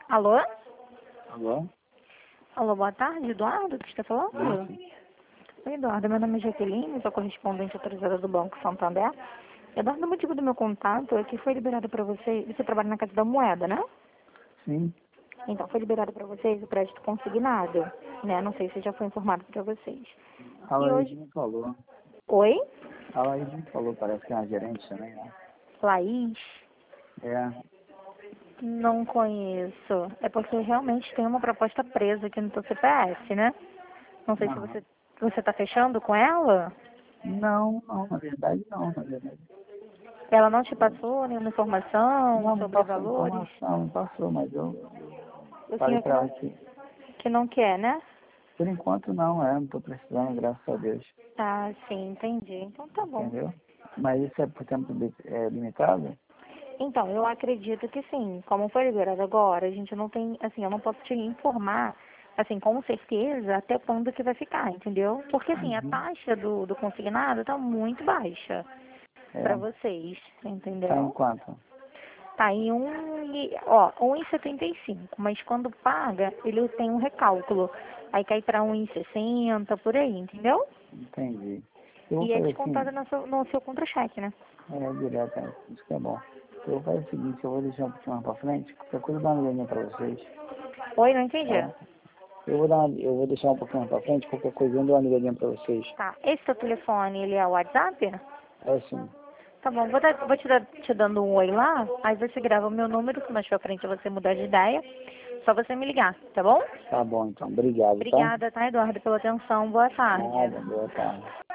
Alô? Alô? Alô, boa tarde, Eduardo, que está falando? Isso. Oi, Eduardo, meu nome é Jaqueline, sou correspondente autorizada do Banco Santander. Eduardo, o motivo do meu contato é que foi liberado para você trabalha na Casa da Moeda, né? Sim. Então, foi liberado para vocês o crédito consignado, né? Não sei se já foi informado para vocês. A E Laís hoje... me falou. Oi? A Laís me falou, parece que é uma gerente também, né? Laís? É. Não conheço. É porque realmente tem uma proposta presa aqui no teu CPF, né? Não sei se Aham. você está fechando com ela. Não, na verdade não, na verdade. Ela não te passou nenhuma informação Não, me sobre passou valores? informação, me passou, mas eu O falei senhor pra ela que, que não quer, né? por enquanto não tô precisando, graças a Deus. Ah, sim, entendi. Então tá bom. Entendeu? Mas isso é por tempo limitado? Então, eu acredito que sim. Como foi liberado agora, a gente não tem, assim, eu não posso te informar, assim, com certeza até quando que vai ficar, entendeu? Porque, assim, a Uhum. taxa do consignado tá muito baixa para É. vocês, Tá em entendeu? quanto? Tá em 1,75, mas quando paga, ele tem um recálculo. Aí cai para 1,60, por aí, entendeu? Entendi. Eu vou E é fazer descontado assim, no seu contra-cheque, né? direto, isso que é bom. Eu vou fazer o seguinte, eu vou deixar um pouquinho mais pra frente, qualquer coisa eu dou uma ligadinha pra vocês. Oi, não entendi. Tá? Eu vou deixar um pouquinho mais pra frente, qualquer coisa eu dou uma ligadinha pra vocês. Tá, esse seu telefone, ele é o WhatsApp? É assim, Tá bom, vou te dando um oi lá, aí você grava o meu número, se mais pra frente você mudar de ideia, só você me ligar, tá bom? tá bom então, obrigado, tá? Obrigada, tá, Eduardo, pela atenção. Boa tarde. Nada, boa tarde.